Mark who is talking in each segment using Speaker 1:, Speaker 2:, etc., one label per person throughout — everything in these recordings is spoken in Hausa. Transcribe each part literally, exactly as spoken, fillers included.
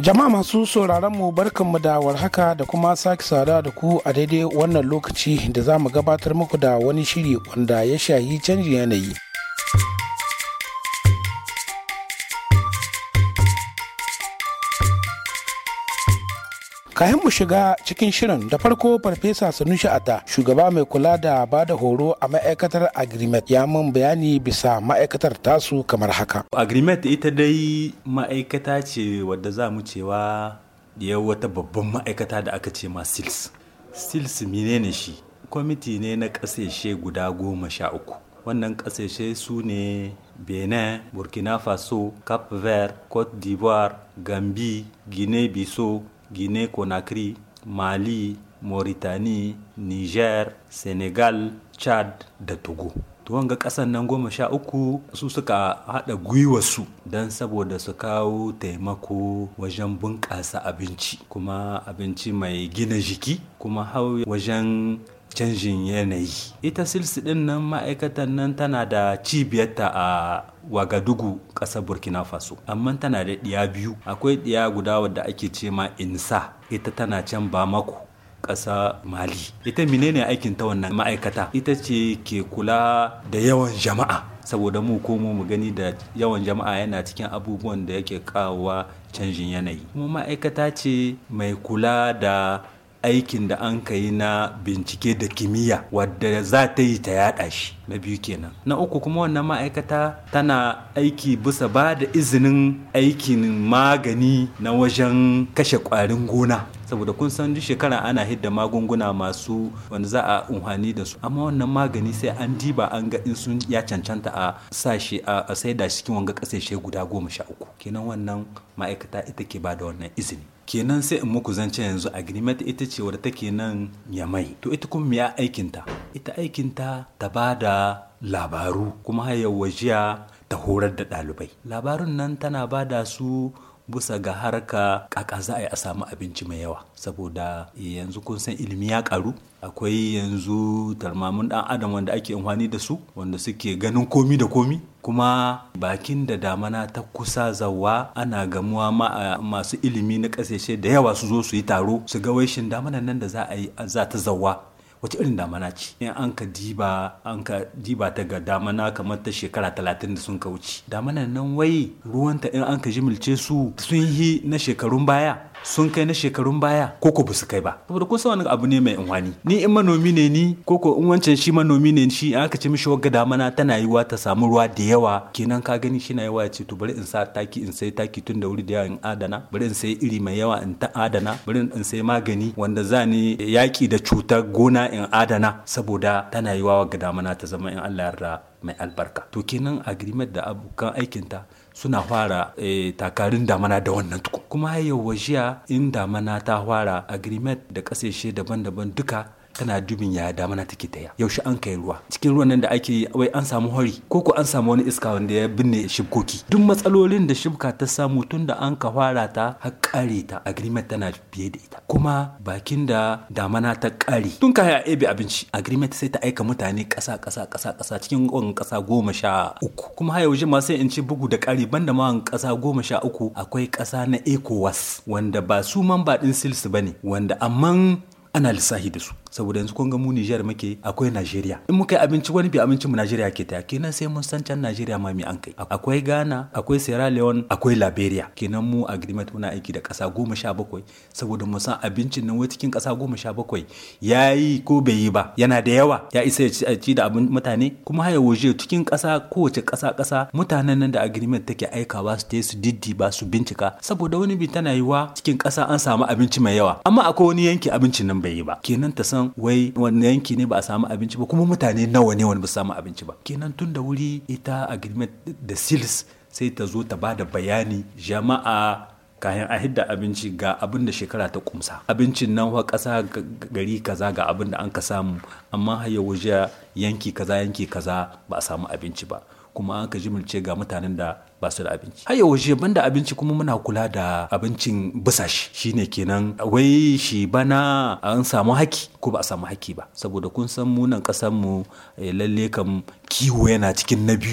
Speaker 1: Jama'a masu sauraron mu barkanmu da warhaka da kuma sake sada da ku a daidai wannan lokaci da za mu gabatar muku da wani shiri wanda ya shahi canjin yanayi. Kayan mu shiga cikin shirin da farko Farfesa Sanusi Atta, shugaba mai kula da bada horo a ma'aikatar Agrimet, ya mun bayani bisa ma'aikatar tasu kamar haka.
Speaker 2: Agrimet ita dai ma'aikata ce wadda za mu cewa ya wata babban ma'aikata da aka ce ma S I L S. S I L S menene shi? Kwamiti ne na ƙasashe guda goma sha uku. Wannan ƙasashe su ne Benin, Burkina Faso, Cape Verde, Cote d'Ivoire, Gambie, Guinée-Bissau, Guinée Conakry, Mali, Mauritanie, Niger, Senegal, Chad da Togo. To wanga ƙasan nan goma sha uku su suka haɗa gwiwarsu don saboda su kawo taimako wajen bunƙasa abinci, kuma abinci mai gina jiki, kuma hau wajen canjin yanayi. Ita S I L S ɗin nan ma'aikatan nan tana da cibiyarta a Wagadugu, ƙasar Burkina Faso, amma tana da ɗiya biyu. Akwai ɗiya guda wadda ake ce ma Insa, ita tana can Bamako, ƙasa Mali. Ita menene aikin ta wannan ma'aikata? Ita ce ke kula da yawan jama'a, saboda mu komo mu gani da yawan jama'a yana cikin abubuwan da yake kawowa canjin yanayi. Kuma ma'aikata ce mai kula da aikin da an ka yi na bincike da kimiyya wadda za ta yi ta yada shi. Na biyu kenan. Na uku kuma wannan ma'aikata tana aiki bisa ba da izinin aikin magani na wajen kashe ƙwarin gona, saboda kun san duk shekara ana hidda magunguna masu wanda za a umhani da su, amma wannan magani sai an diba an ga in sun ya cancanta a sashi a saida shi cikin wanga ƙasashe guda goma sha uku. Kenan wannan ma'aikata ita ke ba da wannan izini. Kenan sai in muku zance yanzu Agrimet ita ce wadda take nan Yamai. To ita kuma ya aikinta? Ita aikinta ta ba da labaru, kuma hayar wajiya ta horar da ɗalibai. Labarun nan tana ba da su bisa ga harka kaka za a yi a samu abinci mai yawa, saboda yanzu kun san ilimi ya karu. Akwai yanzu tarmamin dan adam wanda ake amfani da su, wanda suke ganin komi da komi, kuma bakin da damana ta kusa zawa ana gamuwa ma masu ilimi na kasashe da yawa su zo su yi taro su ga waishin damanan nan da za a yi za ta zawa wace irin damana ce. In an ka diba an ka diba ta ga damana kamar ta shekara talatin da sun ka wuce, damanan nan wai ruwanta in an ka jimilce su sun yi na shekarun baya, sun kai na shekarun baya koko ba su kai ba, saboda kun san wani abu ne mai inwani. Ni in manomi ne ni, koko in wancan shi manomi ne shi, in aka ce mishi wagga damana tana yiwa ta samu ruwa da yawa, kenan ka gani shi na yawa ya ce to bari in sa taki, in sai taki tun da wuri da yawa in adana, bari in sai iri mai yawa in ta adana, bari in sai magani wanda za ni yaki da cutar gona in adana, saboda tana yiwa wagga damana ta zama in Allah yarda mai albarka. To kenan Agrimet da abokan aikinta suna fara e, takarin damana da wannan tuku. Kuma yau wajiya in damana ta fara, Agrimet da kasashe daban-daban duka tana dubin ya damana take taya. Yaushe an kai ruwa, cikin ruwan nan da ake yi wai an samu hori ko ko an samu wani iska wanda ya binne shibkoki. Duk matsalolin da shibka ta samu tun da an ka fara ta har kare ta, Agrimet tana biye da ita. Kuma bakin da damana ta kare, tun ka ya ebe abinci, Agrimet sai ta aika mutane kasa kasa kasa kasa cikin gon kasa goma sha uku. Kuma har yaushe ma sai in ci bugu da kari, banda ma kasa goma sha uku akwai kasa na ECOWAS wanda ba su mamba din S I L S bane, wanda amman ana lissahi da su, saboda yanzu kun ga mu Niger muke, akwai Najeriya. In muka yi abinci wani bi abincin mu Najeriya ke ta, kenan sai mun san can Najeriya ma me an kai. Akwai Ghana, akwai Sierra Leone, akwai Liberia. Kenan mu Agrimet muna aiki da ƙasa goma sha bakwai, saboda mu san abincin nan wai cikin ƙasa goma sha bakwai yayi ko bai yi ba, yana da yawa, ya isa ya ci da abin mutane. Kuma haya waje cikin ƙasa, kowace ƙasa ƙasa mutanen nan da Agrimet take aikawa su je su diddiba su bincika, saboda wani bi tana yiwa cikin ƙasa an samu abinci mai yawa, amma akwai wani yanki abincin nan bai yi ba. Kenan ta san wai wani yanki ne ba a samu abinci ba, kuma mutane nawa ne wani ba su samu abinci ba. Kenan tun da wuri ita Agrimet da S I L S sai ta zo ta bada bayani jama'a kayan a hidda abinci ga abin da shekara ta kumsa. Abincin nan wa ƙasa gari kaza ga abin da an ka samu, amma har waje yanki kaza yanki kaza ba a samu abinci ba, kuma an ka jimilce ga mutanen da ba su da abinci. Har yaushe banda abinci kuma muna kula da abincin busashi, shine kenan wai shi bana an samu haki ko ba a samu haki ba, saboda kun san mu nan kasan mu lalle kam kiwo yana cikin na biyu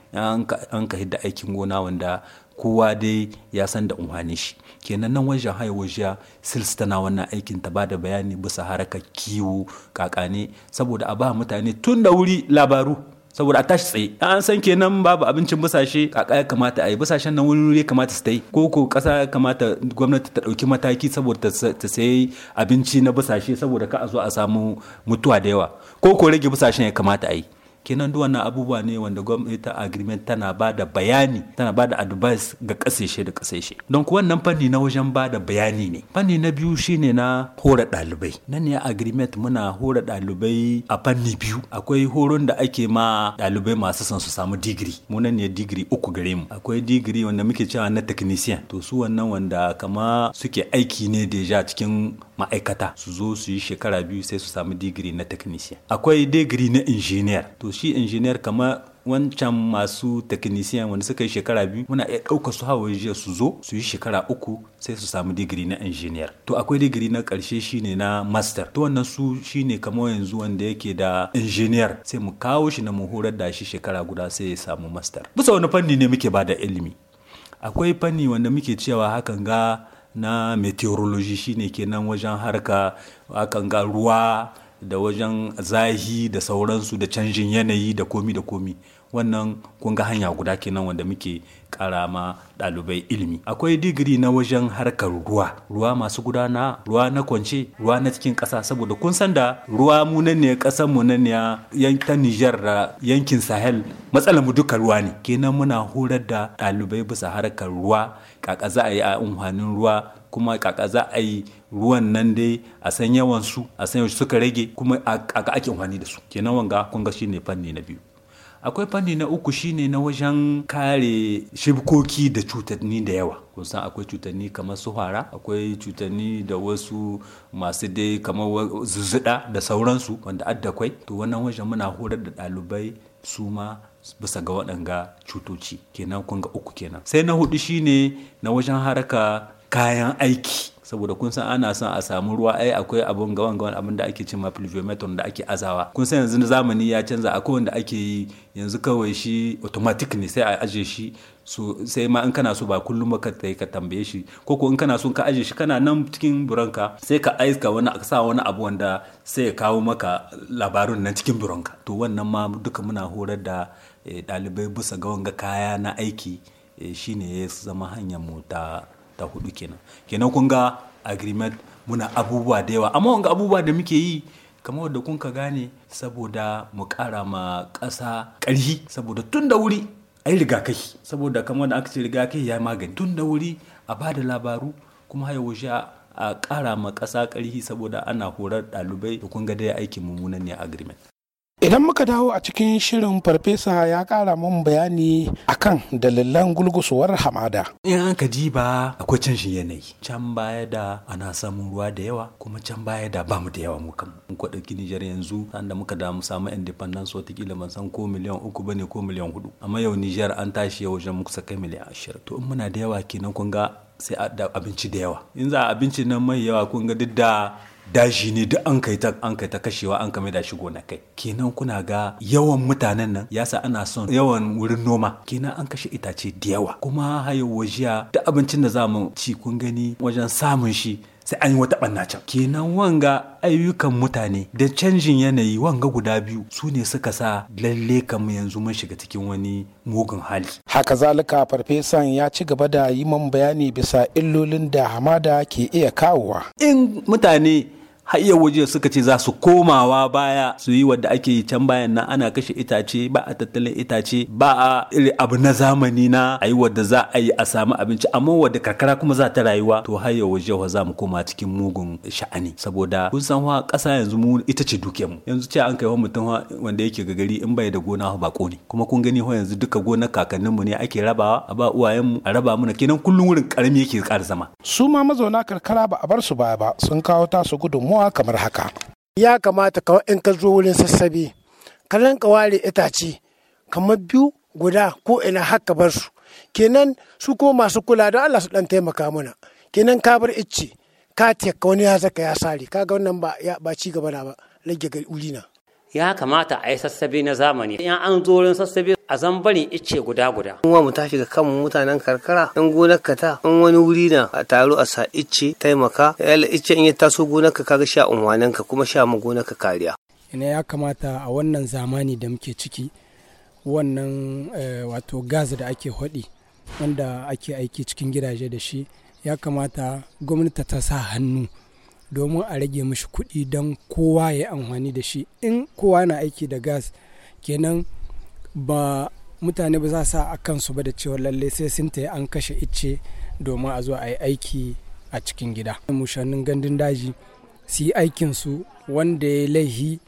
Speaker 2: an ka hidda aikin gona wanda kowa dai ya san da unhane shi. Kenan nan wajen haya wajiya sils tana wannan aikin ta bada bayani bisa harakar kiwo kakane saboda a ba mutane tun da wuri labaru saboda a tashi tsaye an san kenan babu abincin busashe kaka ya kamata a yi busashen nan wuri ya kamata su ta yi ko ko kasa ya kamata gwamnati ta dauki mataki saboda ta sayi abinci na busashe saboda ka a zo a samu mutuwa da yawa ko ko rage busashen ya kamata a yi. Kenan duk wannan abubuwa ne wanda gwamnati ta agreement tana ba da bayani tana ba da advice ga kasashe da kasashe. Don ku wannan fanni na wajen ba da bayani ne. Fanni na biyu shine na hora ɗalibai. Nan ne agreement muna hora ɗalibai a fanni biyu. Akwai horon da ake ma ɗalibai masu son su samu digiri. Mu nan ne digiri uku gare mu. Akwai digiri wanda muke cewa na technician. To su wannan wanda kama suke aiki ne deja cikin ma'aikata su zo su yi shekara biyu sai su samu digiri na technician. Akwai digiri na engineer. To shi engineer kama wancan masu technician wanda suka yi shekara biyu muna iya ɗauka su hawa jiya su zo su yi shekara uku sai su samu digiri na engineer. To akwai digiri na ƙarshe shine na master. To wannan su shine kamar yanzu wanda yake da engineer sai mu kawo shi na mu horar da shi shekara guda sai ya samu master. Bisa wani fanni ne muke bada ilimi. Akwai fanni wanda muke cewa hakan ga na meteorology shine kenan wajen harka hakan ga ruwa da wajen zahi da sauransu da canjin yanayi da komi da komi. Wannan kun ga hanya guda kenan wanda muke kara ma ɗalibai ilimi. Akwai digiri na wajen harkar ruwa ruwa masu gudana, ruwa na kwance, ruwa na cikin ƙasa saboda kun san da ruwa mu nan ne ƙasar mu nan ne yankin Niger da yankin Sahel matsalar mu duka ruwa ne. Kenan muna horar da ɗalibai bisa harkar ruwa kaka za a yi a amfanin ruwa kuma kaka za a yi ruwan nan dai a san yawan su a san yawan suka rage kuma kaka ake amfani da su. Kenan wanga kun ga shine fanni na biyu. Akwai fanni na uku shine na wajen kare shibkoki da cutanni da yawa. Kun san akwai cutanni kamar su fara, akwai cutanni da wasu masu dai kamar zuzzuɗa da sauransu wanda addakwai. To wannan wajen muna horar da ɗalibai su ma bisa ga waɗanga cutoci. Kenan kun ga uku kenan. Sai na hudu shine na wajen haraka kayan aiki. Saboda kun san ana son a samu ruwa ai akwai abun gawan gawan abin da ake cewa pluviometer da ake azawa. Kun san yanzu zamani ya canza akwai wanda ake yi yanzu kawai shi automatic ne sai a aje shi so sai ma in kana so ba kullum ka tai ka tambaye shi ko ko in kana so ka aje shi kana nan cikin buranka sai ka aika wani sa wani abu wanda sai ya kawo maka labarun nan cikin buranka. To wannan ma duka muna horar da ɗalibai bisa ga wanga kaya na aiki shine ya zama hanyar mu ta ta hudu kenan. Kenan kun ga agreement muna abubuwa da yawa amma wanga abubuwa da muke yi kamar wanda kun ka gane saboda mu kara ma ƙasa ƙarfi saboda tun da wuri ai rigakafi saboda kamar da aka ce rigakafi ya magani tun da wuri a bada labaru kuma haya wuce a kara ma ƙasa ƙarfi saboda ana horar ɗalibai da kun ga dai aikin mummunan ne agreement.
Speaker 1: Idan muka dawo a cikin shirin farfesa ya kara mun bayani akan dalilan gulgusuwar hamada.
Speaker 2: In an ka diba akwai canjin yanayi. Can baya da ana samun ruwa da yawa kuma can baya da bamu da yawa mu kan. Mun kwa ɗauki Nijar yanzu sanda muka da mu samu independence watakila ban san ko miliyan uku bane ko miliyan hudu. Amma yau Nijar an tashi yau wajen muka kai miliyan ashirin. To in muna da yawa kenan kun ga sai da abinci da yawa. In za abinci nan mai yawa kun ga duk da daji ne duk an kai ta an kai ta kashewa an kame da shi gonakai. Kenan kuna ga yawan mutanen nan yasa ana son yawan wurin noma kenan an kashe itace da yawa kuma hayo wajiya da abincin da zamu ci kun gani wajen samun shi sai an yi wata ɓanna can. Kenan wanga ayyukan mutane da canjin yanayi wanga guda biyu su ne suka sa lalle kamar yanzu mun shiga cikin wani mugun hali.
Speaker 1: Haka zalika farfesan ya ci gaba da yi man bayani bisa illolin da hamada ke iya kawowa.
Speaker 2: In mutane har iya waje suka ce za su komawa baya su yi wadda ake yi can bayan nan ana kashe itace ba a tattalin itace ba a iri abu na zamani na a yi wadda za a yi a samu abinci amma wadda karkara kuma za ta rayuwa to har iya waje wa za mu koma cikin mugun sha'ani saboda kun san wa ƙasa yanzu mu ita ce dukiyar mu yanzu ce an kai wa mutum wanda yake ga gari in bai da gona ba ko ne kuma kun gani ho yanzu duka gonar kakannin mu ne ake rabawa a ba uwayen mu a raba muna kenan kullun wurin karami yake ƙara zama.
Speaker 1: Su ma mazauna karkara ba a bar su baya ba sun kawo tasu gudunmuwa kamar haka.
Speaker 3: Ya kamata kawai in ka zo wurin sassabe ka rinka ware itace kamar biyu guda ko ina haka bar su kenan su ko masu kula da Allah su dan taimaka mana kenan ka bar icce ka tiya wani ya zaka ya sare kaga wannan ba ya ba ci gaba na ba rage ga wuri na
Speaker 4: ya kamata a yi sassabe na zamani. In an zo wurin sassabe a zan barin icce guda guda.
Speaker 5: Kuma mu tashi ga kanmu mutanen karkara, in gonar ka ta in wani wuri na a taro a sa icce taimaka, yalla icce in ya taso gonar ka kaga sha unwanin ka kuma sha mu gonar ka kariya.
Speaker 6: Ina ya kamata a wannan zamani da muke ciki wannan wato gas da ake hodi wanda ake aiki cikin gidaje da shi, ya kamata gwamnati ta sa hannu domin a rage mishi kuɗi don kowa ya yi amfani da shi. In kowa na aiki da gas kenan ba mutane ba za sa a kansu ba da cewa lalle sai sun ta an kashe icce domin a zo a yi aiki a cikin gida. Mushannin gandun daji su yi aikinsu, wanda ya laihi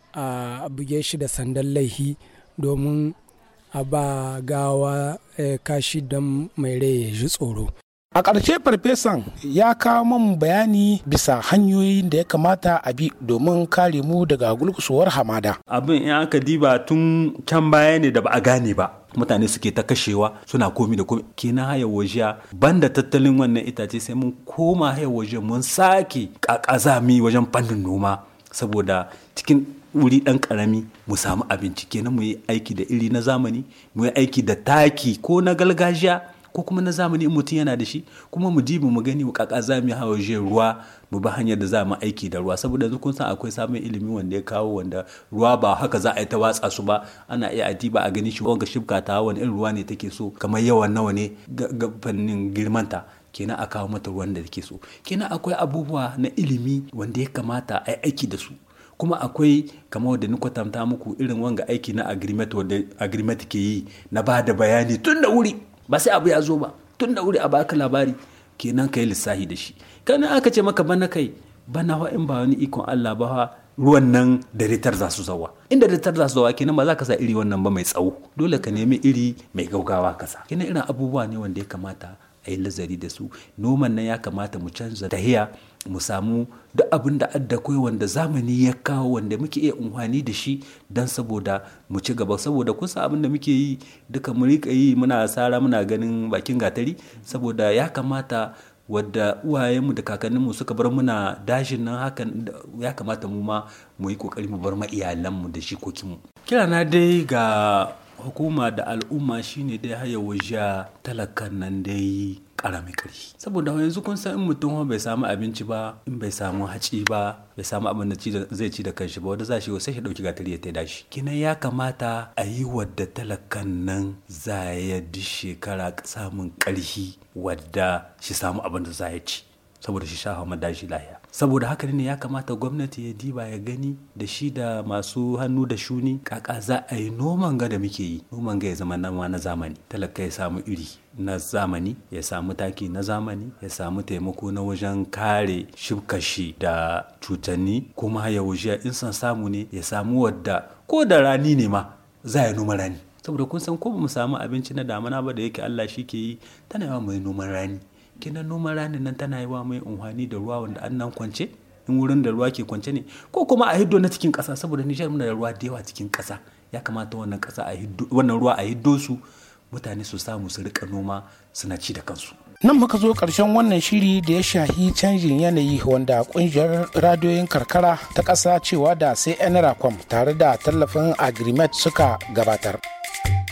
Speaker 6: a buge shi da sandan laihi domin a ba gawa kashi don mai rai ya ji tsoro.
Speaker 1: A ƙarshe farfesan ya kawo min bayani bisa hanyoyin da ya kamata a bi domin kare mu daga gulgusuwar hamada.
Speaker 2: Abin in aka diba tun can baya ne da ba a gane ba. Mutane suke ta kashewa suna komi da komi. Kenan haya wajiya banda tattalin wannan itace sai mun koma haya waje mun sake kakazami wajen fannin noma, saboda cikin wuri ɗan ƙarami mu samu abinci. Kenan mu yi aiki da iri na zamani, mu yi aiki da taki ko na gargajiya ko kuma na zamani in mutum yana da shi, kuma mu dibi mu gani mu kaka za mu hawa je ruwa mu ba hanyar da za mu aiki da ruwa, saboda yanzu kun san akwai samun ilimi wanda ya kawo wanda ruwa ba haka za a yi ta watsa su ba, ana iya a diba a gani shi wanga shibka ta wani irin ruwa ne take so, kamar yawan nawa ne ga fannin girmanta, kenan a kawo mata ruwan da take so. Kenan akwai abubuwa na ilimi wanda ya kamata a yi aiki da su. Kuma akwai kamar wadda ni kwatanta muku irin wanga aiki na agreement wadda agreement ke yi na ba da bayani tun da wuri, ba sai abu ya zo ba, tun da wuri a baka labari, kenan kai lissahi da shi. Kana aka ce maka bana kai bana wa in ba wani ikon Allah ba ruwan nan da ritar za su zawa, inda ritar za su zawa kenan ba za ka sa iri wannan ba mai tsawo, dole ka nemi iri mai gaugawa kasa. Kenan irin abubuwa ne wanda ya kamata a yi lazari da su. Noman nan ya kamata mu canza tahiya, mu samu duk abin da adda koi wanda zamani ya kawo wanda muke iya unhwani da shi don saboda mu ci gaba, saboda kusa abin da muke yi duka mu rika yi muna sara muna ganin bakin gatari, saboda ya kamata wadda uwayenmu da kakanninmu suka bar muna dashin nan hakan ya kamata mu ma mu yi kokari mu bar ma iyalanmu da shikokinmu. Kirana dai ga hukuma da al'umma shine dai haya waje talakan nan dai karami ƙarfi, saboda yanzu kun san in mutum bai samu abinci ba, in bai samu haci ba, bai samu abin da zai ci da kanshi ba, wanda za shi sai shi dauki gatari ya taida shi. Kinan ya kamata a yi wadda talakan nan za ya di shekara samun ƙarfi wadda shi samu abin da za ya ci, saboda shi sha hama dashi lahiya. Saboda haka ne ya kamata gwamnati ya diba ya gani da shi da masu hannu da shuni kaka za a yi noman ga da muke yi, noman ga ya zama nama na zamani, talaka ya samu iri na zamani, ya samu taki na zamani, ya samu taimako na wajen kare shibkashi da cutanni, kuma ya wuce in san samu ne ya samu wadda ko da rani ne ma za ya noma rani, saboda kun san ko ba mu samu abinci na damana ba da yake Allah shi ke yi, tana yawa mai noman rani. Kinan noman ranin nan tana yi wa mai unhwani da ruwa wanda an nan kwance, in wurin da ruwa ke kwance ne, ko kuma a hiddo na cikin ƙasa, saboda Nijar muna da ruwa da yawa cikin ƙasa, ya kamata wannan ƙasa a hiddo wannan ruwa a hiddo su, mutane su samu su rika noma suna ci da kansu.
Speaker 1: Nan muka zo ƙarshen wannan shiri da ya shahi canjin yanayi wanda ƙungiyar radiyoyin karkara ta ƙasa cewa da sai N R A C O M tare da tallafin Agrimet suka gabatar.